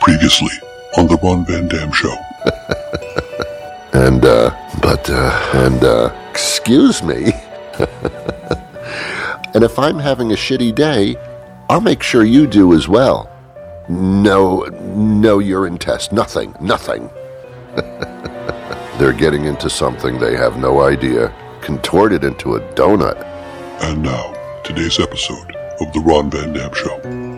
Previously on the Ron Van Dam Show. Excuse me. And if I'm having a shitty day, I'll make sure you do as well. No urine test, nothing. They're getting into something they have no idea, contorted into a donut. And now, today's episode of the Ron Van Dam Show.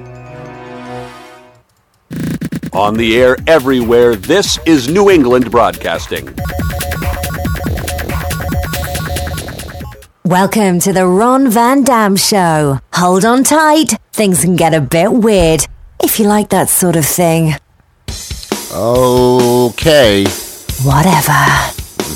On the air everywhere, this is New England Broadcasting. Welcome to the Ron Van Dam Show. Hold on tight, things can get a bit weird, if you like that sort of thing. Okay. Whatever.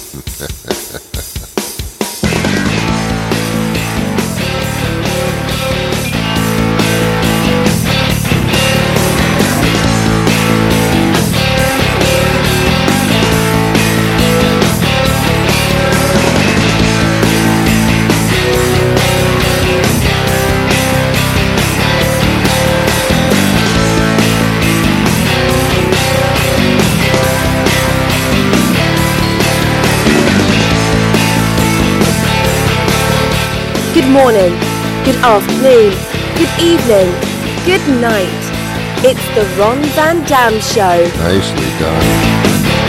Good morning, good afternoon, good evening, good night. It's the Ron Van Dam Show. Nicely done.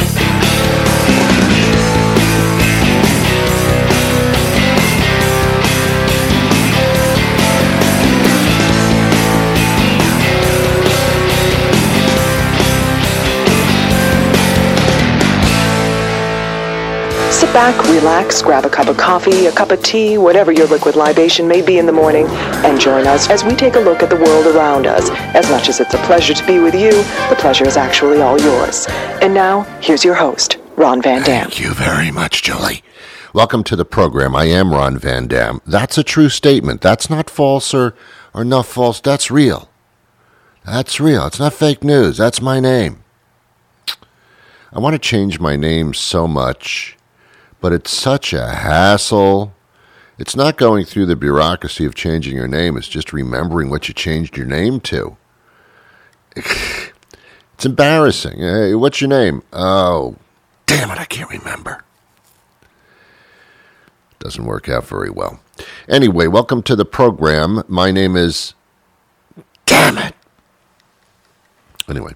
Sit back, relax, grab a cup of coffee, a cup of tea, whatever your liquid libation may be in the morning, and join us as we take a look at the world around us. As much as it's a pleasure to be with you, the pleasure is actually all yours. And now, here's your host, Ron Van Dam. Thank you very much, Julie. Welcome to the program. I am Ron Van Dam. That's a true statement. That's not false or not false. That's real. That's real. It's not fake news. That's my name. I want to change my name so much, but it's such a hassle. It's not going through the bureaucracy of changing your name. It's just remembering what you changed your name to. It's embarrassing. Hey, what's your name? Oh, damn it, I can't remember. Doesn't work out very well. Anyway, welcome to the program. My name is... Damn it! Anyway.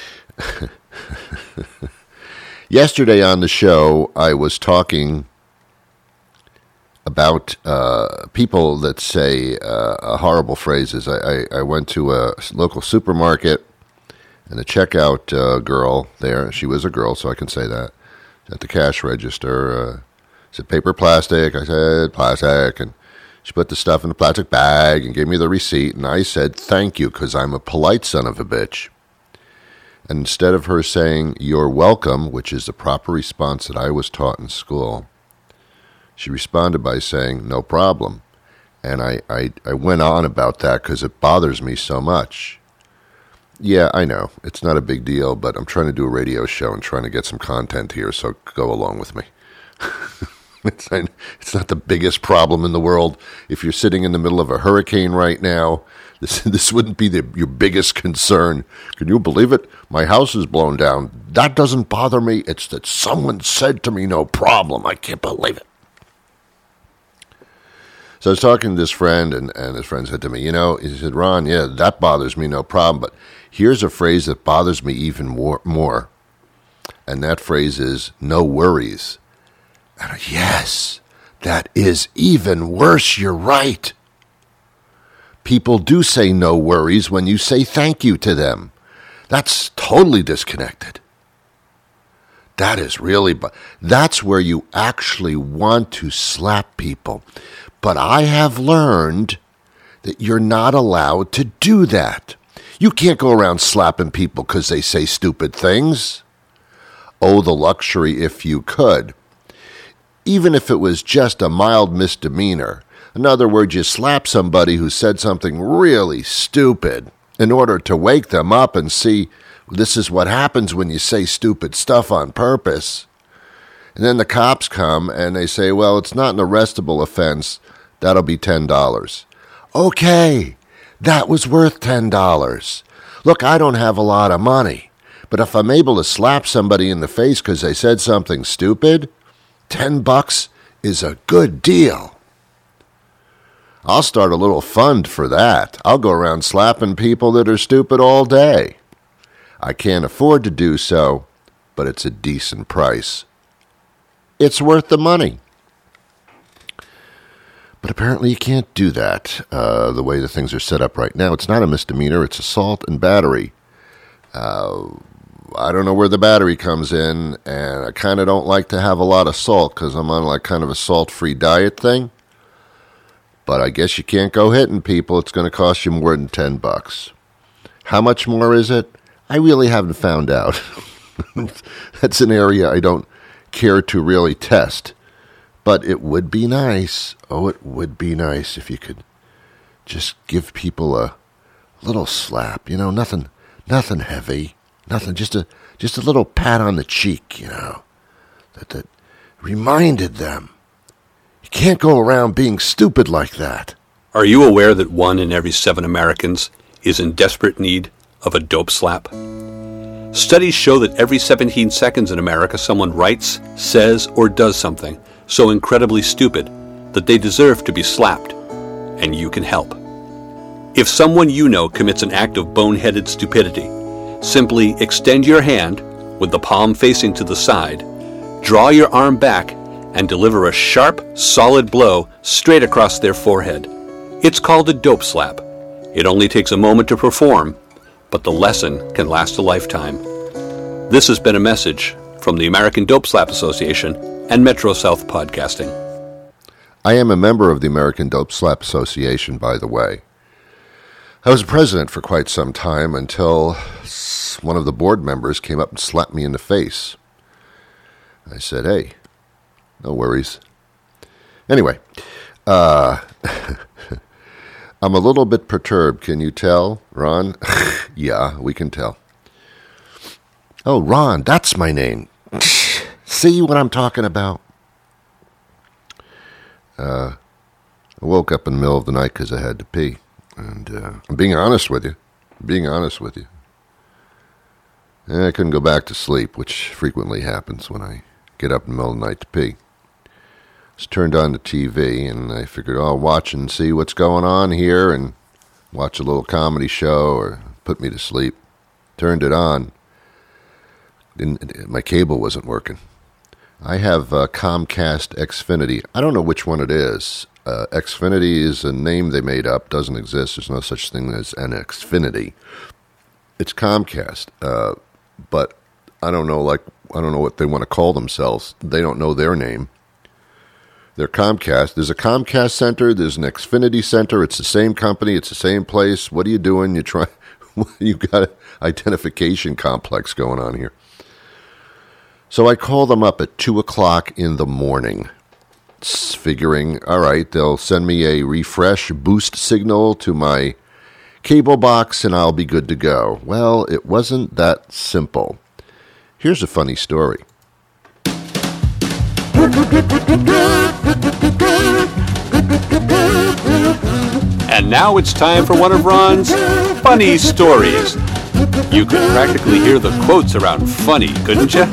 Yesterday on the show, I was talking about people that say horrible phrases. I went to a local supermarket, and the checkout girl there, she was a girl, so I can say that, at the cash register, said paper, plastic. I said plastic, and she put the stuff in the plastic bag and gave me the receipt, and I said thank you, because I'm a polite son of a bitch. And instead of her saying, "You're welcome," which is the proper response that I was taught in school, she responded by saying, "No problem." And I went on about that because it bothers me so much. Yeah, I know. It's not a big deal, but I'm trying to do a radio show and trying to get some content here, so go along with me. It's not the biggest problem in the world. If you're sitting in the middle of a hurricane right now, this wouldn't be your biggest concern. Can you believe it? My house is blown down. That doesn't bother me. It's that someone said to me, "No problem." I can't believe it. So I was talking to this friend, and his friend said to me, he said, "Ron, yeah, that bothers me, no problem. But here's a phrase that bothers me even more. And that phrase is, no worries." And yes, that is even worse. You're right. People do say no worries when you say thank you to them. That's totally disconnected. That is really, that's where you actually want to slap people. But I have learned that you're not allowed to do that. You can't go around slapping people because they say stupid things. Oh, the luxury if you could. Even if it was just a mild misdemeanor. In other words, you slap somebody who said something really stupid in order to wake them up and see this is what happens when you say stupid stuff on purpose. And then the cops come and they say, well, it's not an arrestable offense. That'll be $10. Okay, that was worth $10. Look, I don't have a lot of money, but if I'm able to slap somebody in the face because they said something stupid, $10 is a good deal. I'll start a little fund for that. I'll go around slapping people that are stupid all day. I can't afford to do so, but it's a decent price. It's worth the money. But apparently you can't do that the way the things are set up right now. It's not a misdemeanor. It's assault and battery. I don't know where the battery comes in, and I kind of don't like to have a lot of salt because I'm on like kind of a salt-free diet thing. But I guess you can't go hitting people. It's going to cost you more than $10. How much more is it? I really haven't found out. That's an area I don't care to really test. But it would be nice. Oh, it would be nice if you could just give people a little slap. You know, nothing heavy. Nothing, just a little pat on the cheek, you know, that reminded them. You can't go around being stupid like that. Are you aware that 1 in every 7 Americans is in desperate need of a dope slap? Studies show that every 17 seconds in America someone writes, says, or does something so incredibly stupid that they deserve to be slapped, and you can help. If someone you know commits an act of boneheaded stupidity, simply extend your hand with the palm facing to the side, draw your arm back, and deliver a sharp, solid blow straight across their forehead. It's called a dope slap. It only takes a moment to perform, but the lesson can last a lifetime. This has been a message from the American Dope Slap Association and Metro South Podcasting. I am a member of the American Dope Slap Association, by the way. I was president for quite some time until one of the board members came up and slapped me in the face. I said, hey, no worries. Anyway, I'm a little bit perturbed. Can you tell, Ron? Yeah, we can tell. Oh, Ron, that's my name. See what I'm talking about? I woke up in the middle of the night because I had to pee. And I'm being honest with you. I couldn't go back to sleep, which frequently happens when I get up in the middle of the night to pee. Just turned on the TV, and I figured, I'll watch and see what's going on here, and watch a little comedy show, or put me to sleep. Turned it on. My cable wasn't working. I have Comcast Xfinity. I don't know which one it is. Xfinity is a name they made up. Doesn't exist. There's no such thing as an Xfinity. It's Comcast. But I don't know what they want to call themselves. They don't know their name. They're Comcast. There's a Comcast center. There's an Xfinity center. It's the same company. It's the same place. What are you doing? You've got an identification complex going on here. So I call them up at 2 o'clock in the morning, figuring, all right, they'll send me a refresh boost signal to my cable box and I'll be good to go. Well, it wasn't that simple. Here's a funny story. And now it's time for one of Ron's funny stories. You could practically hear the quotes around funny, couldn't you?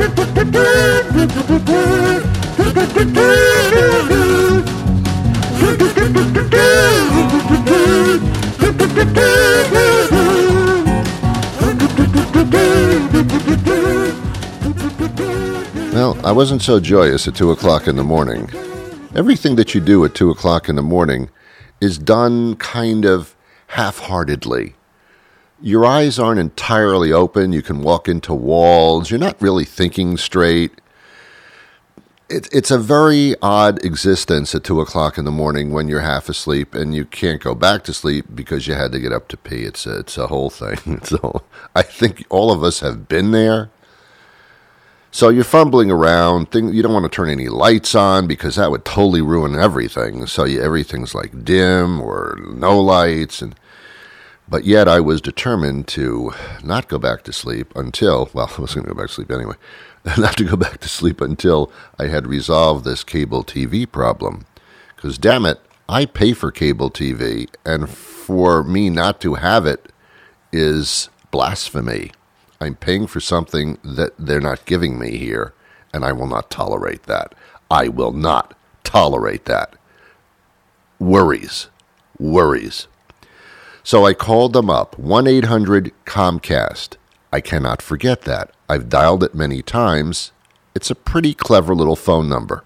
Well, I wasn't so joyous at 2 o'clock in the morning. Everything that you do at 2 o'clock in the morning is done kind of half-heartedly. Your eyes aren't entirely open. You can walk into walls. You're not really thinking straight. It's a very odd existence at 2 o'clock in the morning when you're half asleep and you can't go back to sleep because you had to get up to pee. It's a whole thing. I think all of us have been there. So you're fumbling around. You don't want to turn any lights on because that would totally ruin everything. So everything's like dim or no lights. But yet I was determined to not go back to sleep until, well, I was going to go back to sleep anyway, not to go back to sleep until I had resolved this cable TV problem. Because, damn it, I pay for cable TV, and for me not to have it is blasphemy. I'm paying for something that they're not giving me here, and I will not tolerate that. I will not tolerate that. Worries. So I called them up, 1-800-COMCAST. I cannot forget that. I've dialed it many times. It's a pretty clever little phone number.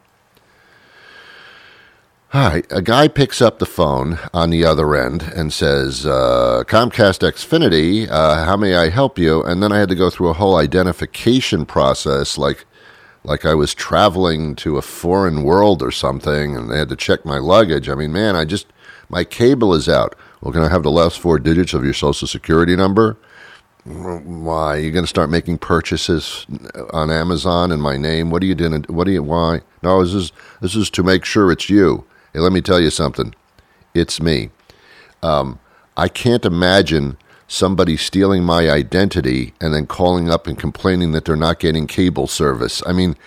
All right, a guy picks up the phone on the other end and says, Comcast Xfinity, how may I help you? And then I had to go through a whole identification process, like I was traveling to a foreign world or something, and they had to check my luggage. I mean, man, my cable is out. Well, can I have the last 4 digits of your Social Security number? Why? You're going to start making purchases on Amazon in my name? What are you doing? Why? No, this is to make sure it's you. Hey, let me tell you something. It's me. I can't imagine somebody stealing my identity and then calling up and complaining that they're not getting cable service. I mean,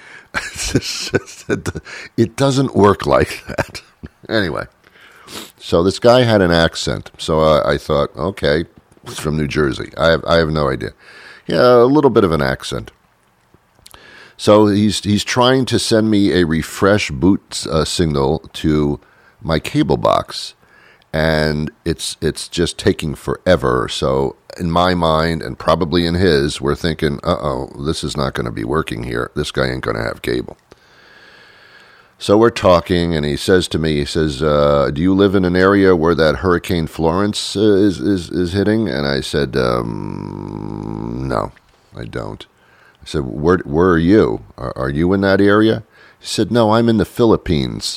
it doesn't work like that. Anyway, so this guy had an accent. So I thought, okay, he's from New Jersey. I have no idea. Yeah, a little bit of an accent. So he's trying to send me a refresh boot signal to my cable box, and it's just taking forever. So in my mind, and probably in his, we're thinking, this is not going to be working here. This guy ain't going to have cable. So we're talking, and he says to me, do you live in an area where that Hurricane Florence is hitting? And I said, no, I don't. I said, where are you? Are you in that area? He said, no, I'm in the Philippines.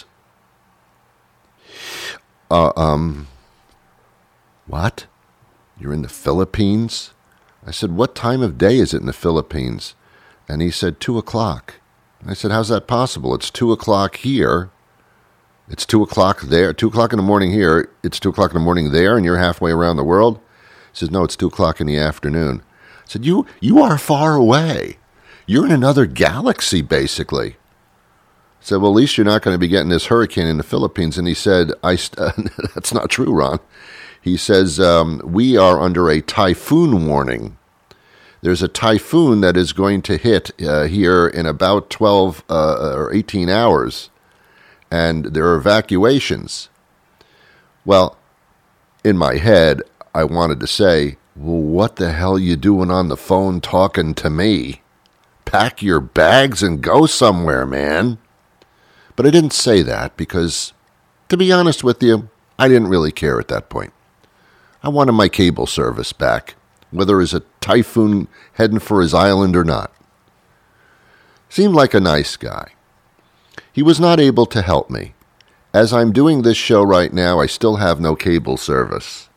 What? You're in the Philippines? I said, what time of day is it in the Philippines? And he said, 2:00. I said, how's that possible? It's 2:00 here. It's 2:00 there. 2:00 in the morning here. It's 2:00 in the morning there, and you're halfway around the world? He says, no, it's 2:00 in the afternoon. I said, you are far away. You're in another galaxy, basically. I said, well, at least you're not going to be getting this hurricane in the Philippines. And he said, that's not true, Ron. He says, we are under a typhoon warning. There's a typhoon that is going to hit here in about 12 or 18 hours. And there are evacuations. Well, in my head, I wanted to say, well, what the hell you doing on the phone talking to me? Pack your bags and go somewhere, man. But I didn't say that because, to be honest with you, I didn't really care at that point. I wanted my cable service back, whether it's a typhoon heading for his island or not. Seemed like a nice guy. He was not able to help me. As I'm doing this show right now, I still have no cable service.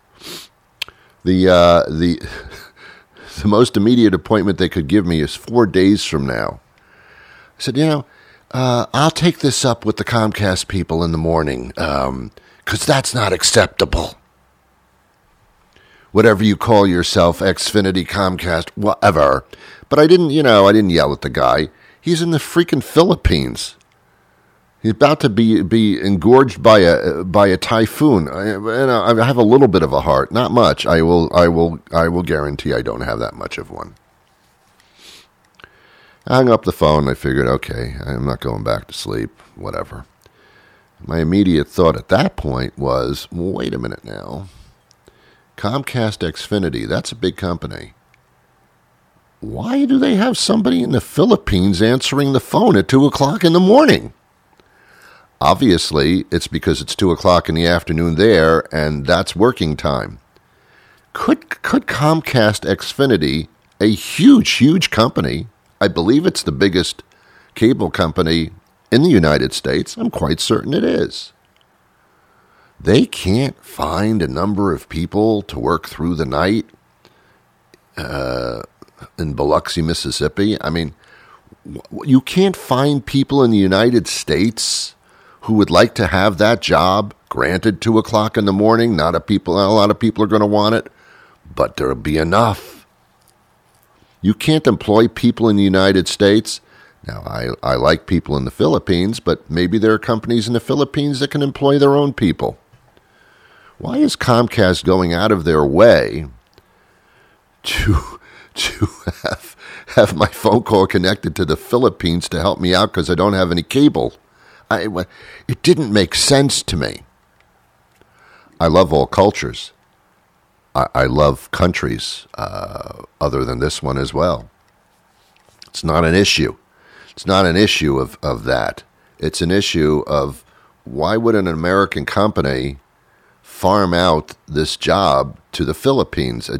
The most immediate appointment they could give me is 4 days from now. I said, I'll take this up with the Comcast people in the morning, because that's not acceptable. Whatever you call yourself, Xfinity, Comcast, whatever. But I didn't yell at the guy. He's in the freaking Philippines. He's about to be engorged by a typhoon. I have a little bit of a heart, not much. I will guarantee I don't have that much of one. I hung up the phone. I figured, okay, I'm not going back to sleep. Whatever. My immediate thought at that point was, well, wait a minute now. Comcast Xfinity, that's a big company. Why do they have somebody in the Philippines answering the phone at 2:00 in the morning? Obviously, it's because it's 2:00 in the afternoon there, and that's working time. Could Comcast Xfinity, a huge company, I believe it's the biggest cable company in the United States, I'm quite certain it is. They can't find a number of people to work through the night in Biloxi, Mississippi. I mean, you can't find people in the United States who would like to have that job. Granted, 2:00 in the morning, not a lot of people are going to want it, but there'll be enough. You can't employ people in the United States. Now, I like people in the Philippines, but maybe there are companies in the Philippines that can employ their own people. Why is Comcast going out of their way to have my phone call connected to the Philippines to help me out because I don't have any cable. It didn't make sense to me. I love all cultures. I love countries other than this one as well. It's not an issue. It's not an issue of that. It's an issue of why would an American company farm out this job to the Philippines?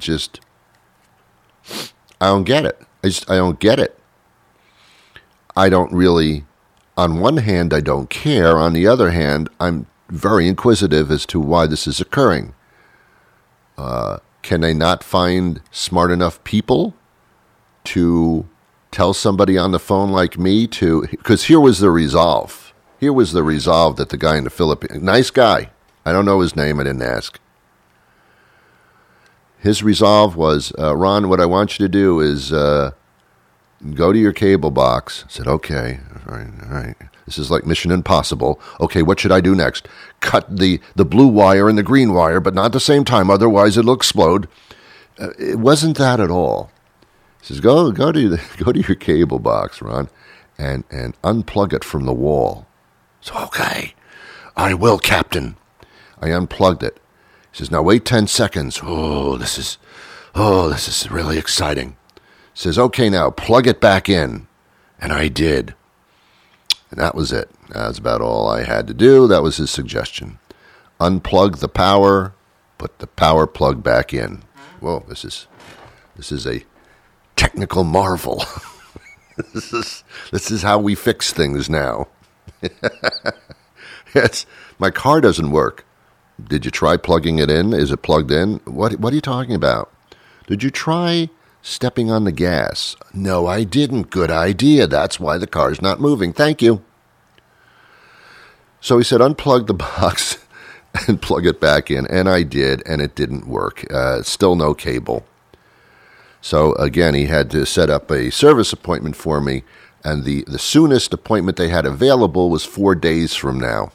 I don't get it. I don't get it. I don't really, on one hand, I don't care. On the other hand, I'm very inquisitive as to why this is occurring. Can they not find smart enough people to tell somebody on the phone like me to, because here was the resolve. Here was the resolve that the guy in the Philippines, nice guy, I don't know his name, I didn't ask. His resolve was, Ron, what I want you to do is go to your cable box. I said, okay, all right. This is like Mission Impossible. Okay, what should I do next? Cut the blue wire and the green wire, but not at the same time, otherwise it'll explode. It wasn't that at all. He says, go to your cable box, Ron, and unplug it from the wall. So, okay, I will, Captain. I unplugged it. He says, now wait 10 seconds. Oh, this is really exciting. He says, okay, now plug it back in. And I did. And that was it. That's about all I had to do. That was his suggestion. Unplug the power, put the power plug back in. Whoa, this is a technical marvel. This is how we fix things now. Yes, my car doesn't work. Did you try plugging it in? Is it plugged in? What are you talking about? Did you try stepping on the gas? No, I didn't. Good idea. That's why the car's not moving. Thank you. So he said, unplug the box and plug it back in. And I did, and it didn't work. Still no cable. So again, he had to set up a service appointment for me. And the soonest appointment they had available was 4 days from now.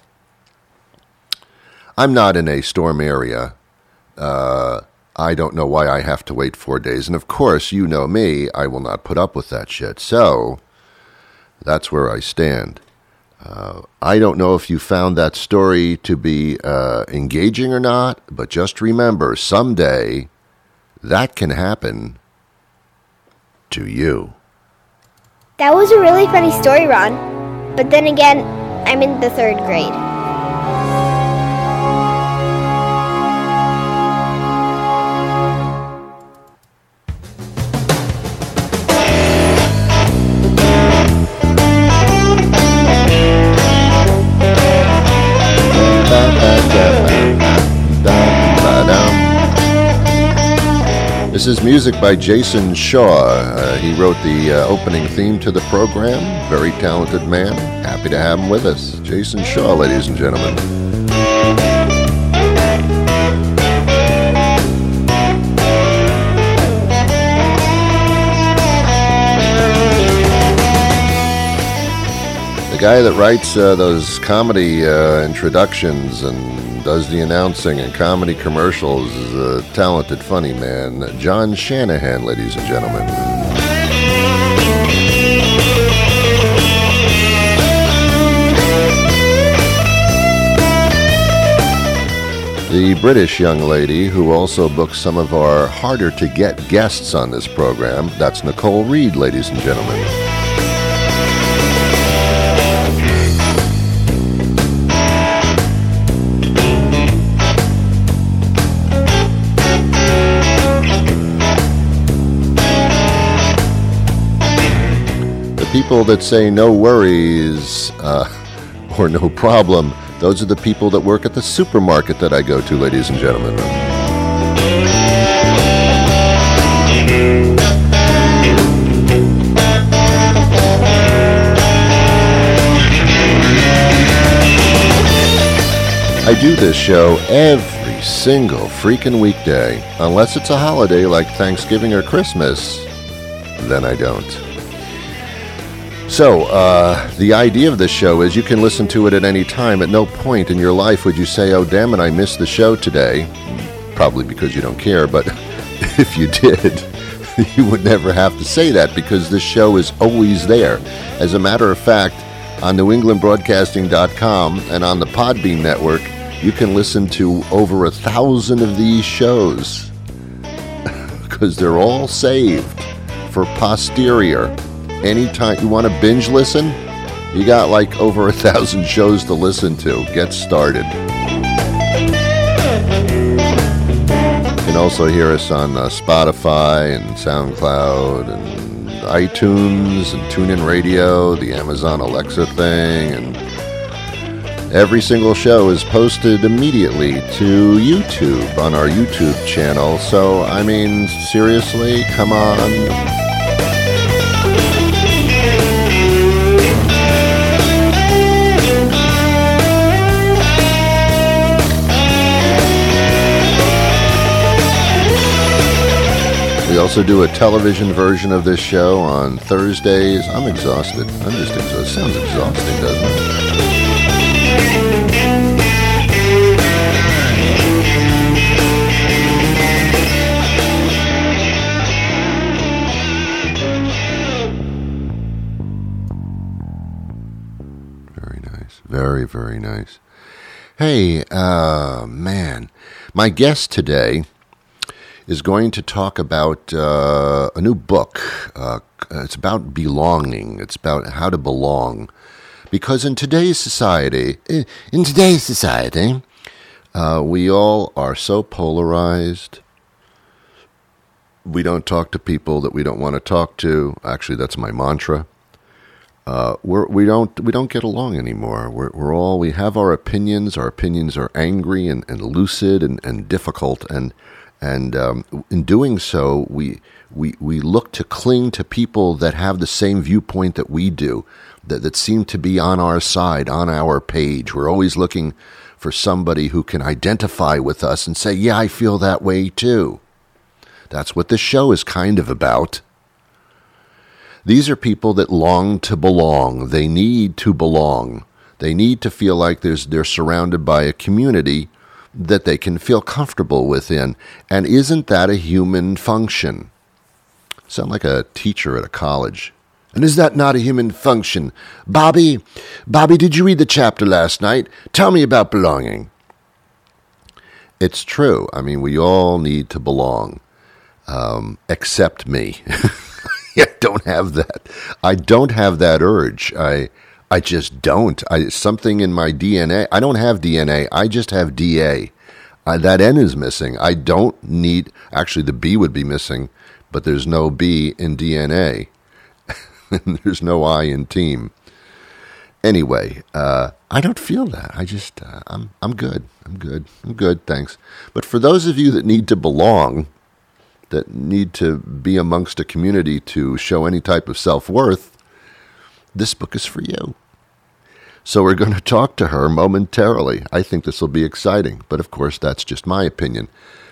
I'm not in a storm area. I don't know why I have to wait 4 days. And of course, you know me, I will not put up with that shit. So that's where I stand. I don't know if you found that story to be engaging or not, but just remember, someday that can happen to you. That was a really funny story, Ron. But then again, I'm in the 3rd grade. This is music by Jason Shaw. He wrote the opening theme to the program. Very talented man. Happy to have him with us. Jason Shaw, ladies and gentlemen. The guy that writes those comedy introductions and does the announcing and comedy commercials is a talented, funny man. John Shanahan, ladies and gentlemen. The British young lady who also books some of our harder-to-get guests on this program, that's Nicole Reed, ladies and gentlemen. People that say no worries or no problem, those are the people that work at the supermarket that I go to, ladies and gentlemen. I do this show every single freaking weekday, unless it's a holiday like Thanksgiving or Christmas, then I don't. So, the idea of this show is you can listen to it at any time. At no point in your life would you say, oh, damn it, I missed the show today. Probably because you don't care, but if you did, you would never have to say that because this show is always there. As a matter of fact, on NewEnglandBroadcasting.com and on the Podbean network, you can listen to over 1,000 of these shows because they're all saved for posterior. Anytime you want to binge listen, you got like over 1,000 shows to listen to. Get started. You can also hear us on Spotify and SoundCloud and iTunes and TuneIn Radio, the Amazon Alexa thing, and every single show is posted immediately to YouTube on our YouTube channel. So, I mean, seriously, come on. We also do a television version of this show on Thursdays. I'm exhausted. I'm just exhausted. Sounds exhausting, doesn't it? Very nice. Very, very nice. Hey, man. My guest today is going to talk about a new book. It's about belonging. It's about how to belong. Because in today's society, we all are so polarized. We don't talk to people that we don't want to talk to. Actually, that's my mantra. We don't get along anymore. We have our opinions. Our opinions are angry and lucid and difficult. And in doing so, we look to cling to people that have the same viewpoint that we do, that seem to be on our side, on our page. We're always looking for somebody who can identify with us and say, yeah, I feel that way too. That's what this show is kind of about. These are people that long to belong. They need to belong. They need to feel like they're surrounded by a community that they can feel comfortable within. And isn't that a human function? Sound like a teacher at a college. And is that not a human function? Bobby, did you read the chapter last night? Tell me about belonging. It's true. I mean, we all need to belong, except me. I don't have that. I don't have that urge. I just don't. Something in my DNA. I don't have DNA. I just have DA. That N is missing. I don't need. Actually, the B would be missing, but there's no B in DNA. And there's no I in team. Anyway, I don't feel that. I just I'm good. I'm good. Thanks. But for those of you that need to belong, that need to be amongst a community to show any type of self-worth, this book is for you. So we're going to talk to her momentarily. I think this will be exciting, but of course that's just my opinion.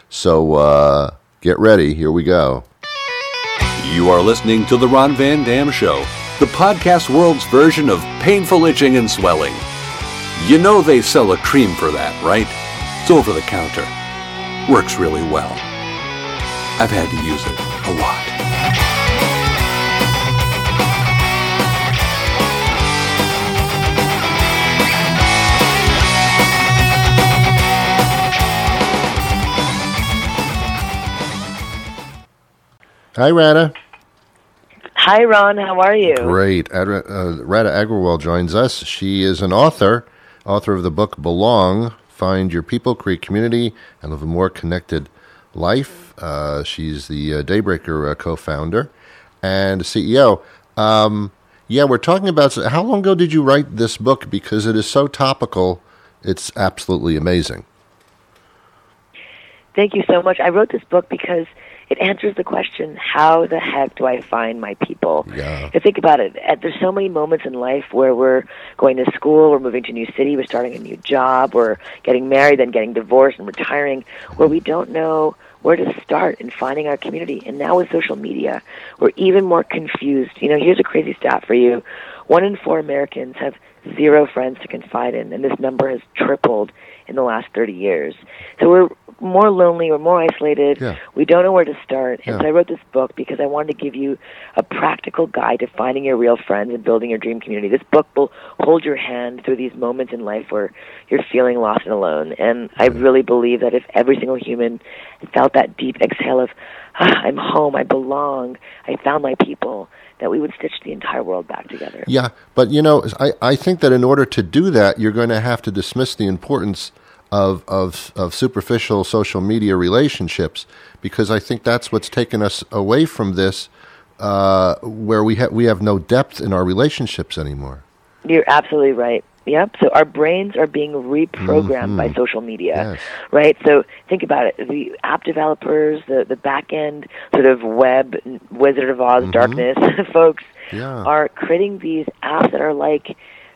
So get ready. Here we go. You are listening to The Ron Van Dam Show, the podcast world's version of painful itching and swelling. You know they sell a cream for that, right? It's over the counter. Works really well. I've had to use it a lot. Hi, Radha. Hi, Ron. How are you? Great. Radha Agrawal joins us. She is an author of the book Belong, Find Your People, Create Community, and Live a More Connected Life. She's the Daybreaker co-founder and CEO. We're talking about, how long ago did you write this book? Because it is so topical, it's absolutely amazing. Thank you so much. I wrote this book because it answers the question, how the heck do I find my people? Yeah. You think about it. There's so many moments in life where we're going to school, we're moving to a new city, we're starting a new job, we're getting married, then getting divorced and retiring, where we don't know where to start in finding our community. And now with social media, we're even more confused. You know, here's a crazy stat for you. 1 in 4 Americans have 0 friends to confide in, and this number has tripled in the last 30 years. So we're more lonely, we're more isolated, we don't know where to start. And so I wrote this book because I wanted to give you a practical guide to finding your real friends and building your dream community. This book will hold your hand through these moments in life where you're feeling lost and alone. And I really believe that if every single human felt that deep exhale of, I'm home, I belong, I found my people, that we would stitch the entire world back together. Yeah, but I think that in order to do that, you're going to have to dismiss the importance of superficial social media relationships, because I think that's what's taken us away from this, where we have no depth in our relationships anymore. You're absolutely right. Yep. So our brains are being reprogrammed by social media, right? So think about it. The app developers, the back end sort of web Wizard of Oz darkness folks are creating these apps that are like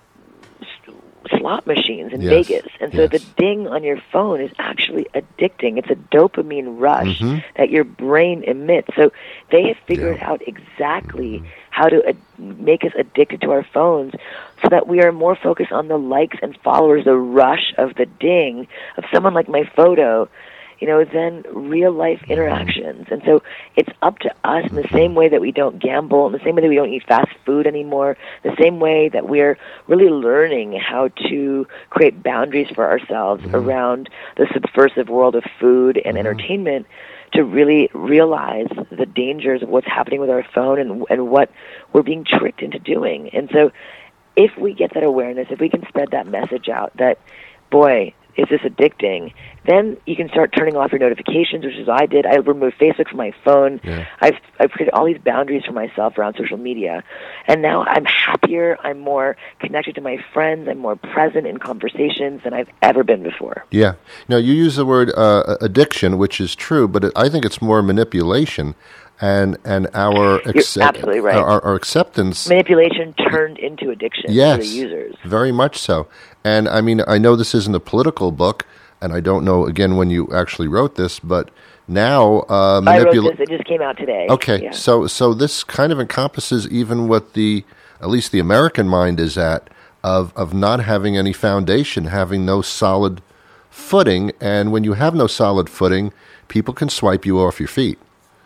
slot machines in Vegas. And so the ding on your phone is actually addicting. It's a dopamine rush that your brain emits. So they have figured out exactly how to make us addicted to our phones so that we are more focused on the likes and followers, the rush of the ding of someone like my photo, than real life interactions. And so it's up to us in the same way that we don't gamble, in the same way that we don't eat fast food anymore, the same way that we're really learning how to create boundaries for ourselves around the subversive world of food and entertainment, to really realize the dangers of what's happening with our phone and what we're being tricked into doing. And so if we get that awareness, if we can spread that message out that, boy, is this addicting, then you can start turning off your notifications, which is what I did. I removed Facebook from my phone. I've created all these boundaries for myself around social media. And now I'm happier. I'm more connected to my friends. I'm more present in conversations than I've ever been before. Yeah. Now, you use the word addiction, which is true, but I think it's more manipulation. And our absolutely right. Our acceptance, manipulation turned into addiction for the users. Very much so. And I mean, I know this isn't a political book, and I don't know again when you actually wrote this, but now I wrote this. It just came out today. Okay, so this kind of encompasses even what at least the American mind is at of not having any foundation, having no solid footing, and when you have no solid footing, people can swipe you off your feet.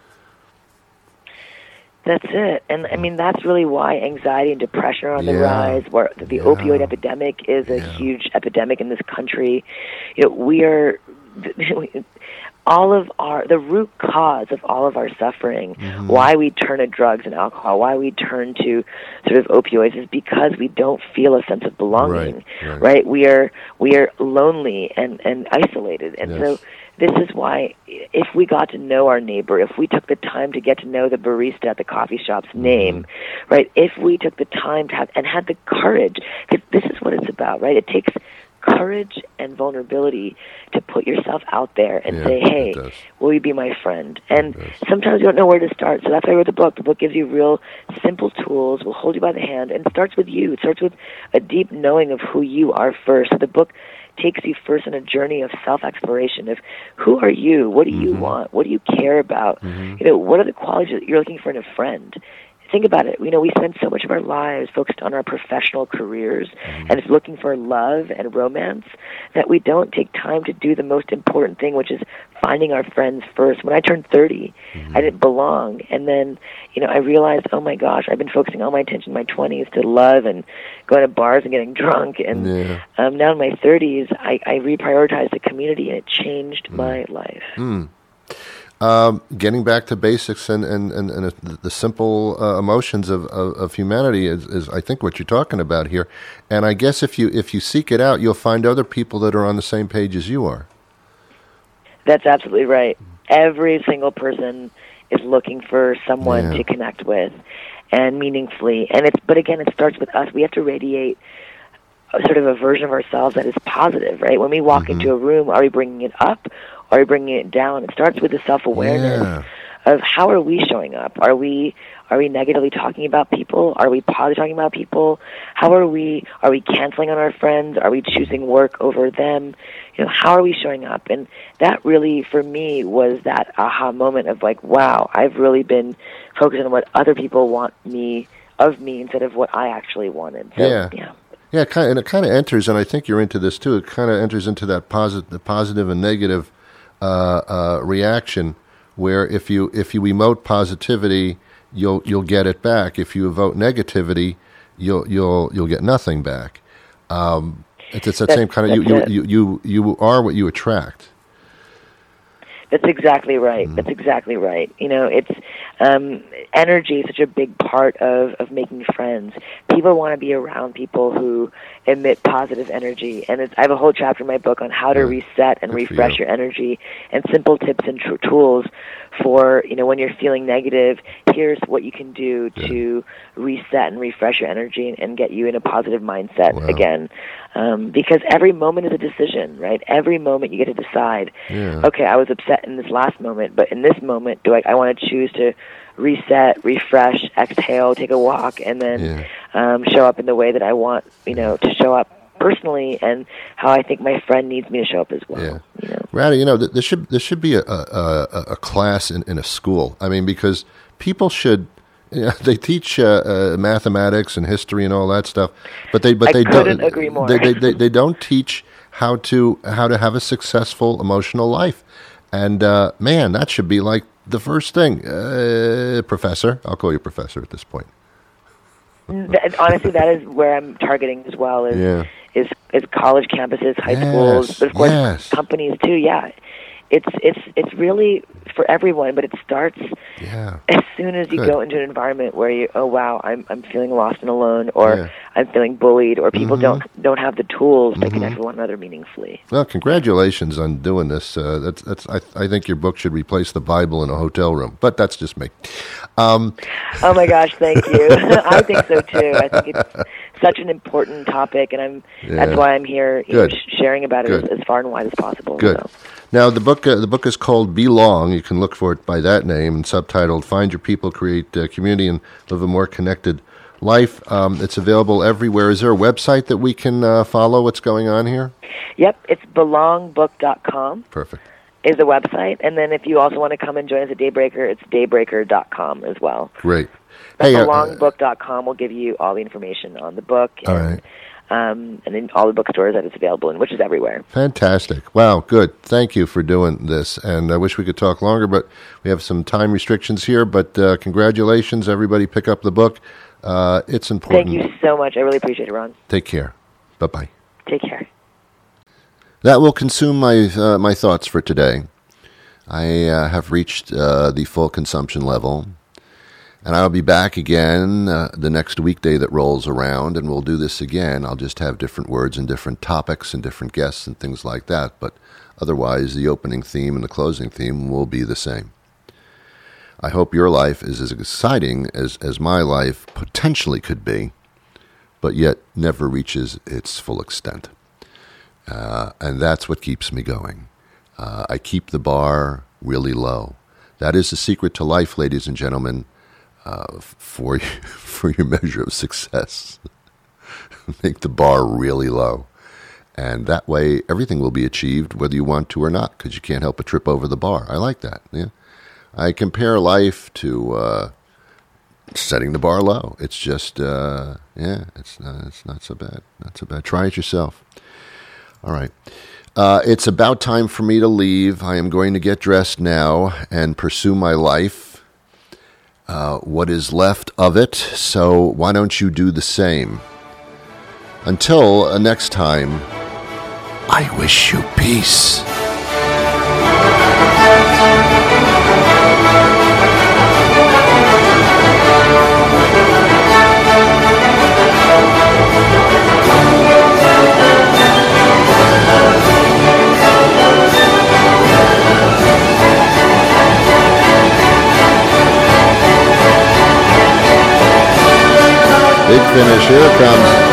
That's it. And I mean, that's really why anxiety and depression are on the rise, where the opioid epidemic is a huge epidemic in this country. We are the root cause of all of our suffering, why we turn to drugs and alcohol, why we turn to sort of opioids, is because we don't feel a sense of belonging, right? We are lonely and isolated. And so this is why, if we got to know our neighbor, if we took the time to get to know the barista at the coffee shop's name, right? If we took the time to had the courage, because this is what it's about, right? It takes courage and vulnerability to put yourself out there and say, hey, will you be my friend? And sometimes you don't know where to start, so that's why I wrote the book. The book gives you real simple tools, will hold you by the hand, and it starts with you. It starts with a deep knowing of who you are first. So the book takes you first on a journey of self-exploration of who are you, what do you want, what do you care about, what are the qualities that you're looking for in a friend. Think about it. We spend so much of our lives focused on our professional careers and looking for love and romance that we don't take time to do the most important thing, which is finding our friends first. When I turned 30, I didn't belong. And then, I realized, oh my gosh, I've been focusing all my attention in my 20s to love and going to bars and getting drunk. And now in my 30s, I reprioritized the community, and it changed my life. Getting back to basics and the simple emotions of humanity is I think what you're talking about here. And I guess if you seek it out, you'll find other people that are on the same page as you are. That's absolutely right. Every single person is looking for someone to connect with and meaningfully. But again, it starts with us. We have to radiate sort of a version of ourselves that is positive, right? When we walk into a room, are we bringing it up? Are we bringing it down? It starts with the self-awareness of how are we showing up? Are we negatively talking about people? Are we positively talking about people? How are we canceling on our friends? Are we choosing work over them? How are we showing up? And that really, for me, was that aha moment of like, wow, I've really been focused on what other people want of me instead of what I actually wanted. So, Yeah, it kind of enters, and I think you're into this too. It kind of enters into that positive and negative reaction, where if you emote positivity, you'll get it back. If you evoke negativity, you'll get nothing back. It's that same kind of you are what you attract. That's exactly right. That's exactly right. It's energy is such a big part of making friends. People want to be around people who emit positive energy. And I have a whole chapter in my book on how to reset and refresh your energy, and simple tips and tools for, when you're feeling negative, here's what you can do to reset and refresh your energy and get you in a positive mindset again. Because every moment is a decision, right? Every moment you get to decide, okay, I was upset in this last moment, but in this moment, I want to choose to reset, refresh, exhale, take a walk, and then show up in the way that I want, to show up personally, and how I think my friend needs me to show up as well. Ratty, there should be a class in a school. I mean, because people should. They teach mathematics and history and all that stuff, but they couldn't agree more. They don't teach how to have a successful emotional life, and man, that should be like the first thing. Professor, I'll call you professor at this point. Honestly, that is where I'm targeting as well. Is college campuses, high schools, but of course companies too. Yeah, it's really for everyone, but it starts as soon as you go into an environment where I'm feeling lost and alone, or I'm feeling bullied, or people don't have the tools to connect with one another meaningfully. Well, congratulations on doing this. I think your book should replace the Bible in a hotel room, but that's just me. Oh my gosh, thank you. I think so too. I think it's such an important topic, and that's why I'm here, sharing about it as far and wide as possible. Good. So. Now, the book is called Belong. You can look for it by that name, and subtitled "Find Your People, Create Community, and Live a More Connected Life." It's available everywhere. Is there a website that we can follow what's going on here? Yep, it's belongbook.com. Perfect. Is the website, and then if you also want to come and join us at Daybreaker, it's daybreaker.com as well. Great. Belongbook.com will give you all the information on the book. All right. And in all the bookstores that it's available in, which is everywhere. Fantastic. Wow, good. Thank you for doing this. And I wish we could talk longer, but we have some time restrictions here. But congratulations, everybody. Pick up the book. It's important. Thank you so much. I really appreciate it, Ron. Take care. Bye-bye. Take care. That will consume my thoughts for today. I have reached the full consumption level. And I'll be back again the next weekday that rolls around, and we'll do this again. I'll just have different words and different topics and different guests and things like that. But otherwise, the opening theme and the closing theme will be the same. I hope your life is as exciting as my life potentially could be, but yet never reaches its full extent. And that's what keeps me going. I keep the bar really low. That is the secret to life, ladies and gentlemen. For your measure of success, make the bar really low, and that way everything will be achieved whether you want to or not, because you can't help but trip over the bar. I like that. I compare life to setting the bar low. It's just it's not so bad. Not so bad. Try it yourself. All right. It's about time for me to leave. I am going to get dressed now and pursue my life. What is left of it, so why don't you do the same? Until next time, I wish you peace. Big finish, here it comes.